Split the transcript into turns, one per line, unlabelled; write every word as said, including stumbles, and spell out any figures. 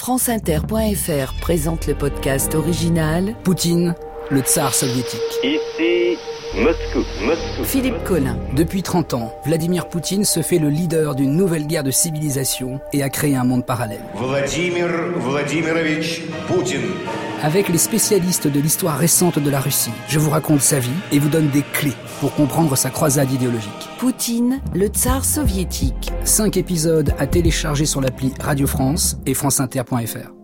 franceinter point f r présente le podcast original
Poutine, le tsar soviétique.
Ici, Moscou, Moscou.
Philippe Collin.
Depuis trente ans, Vladimir Poutine se fait le leader d'une nouvelle guerre de civilisation et a créé un monde parallèle.
Vladimir Vladimirovich Poutine.
Avec les spécialistes de l'histoire récente de la Russie, je vous raconte sa vie et vous donne des clés pour comprendre sa croisade idéologique.
Poutine, le tsar soviétique.
Cinq épisodes à télécharger sur l'appli Radio France et franceinter point f r.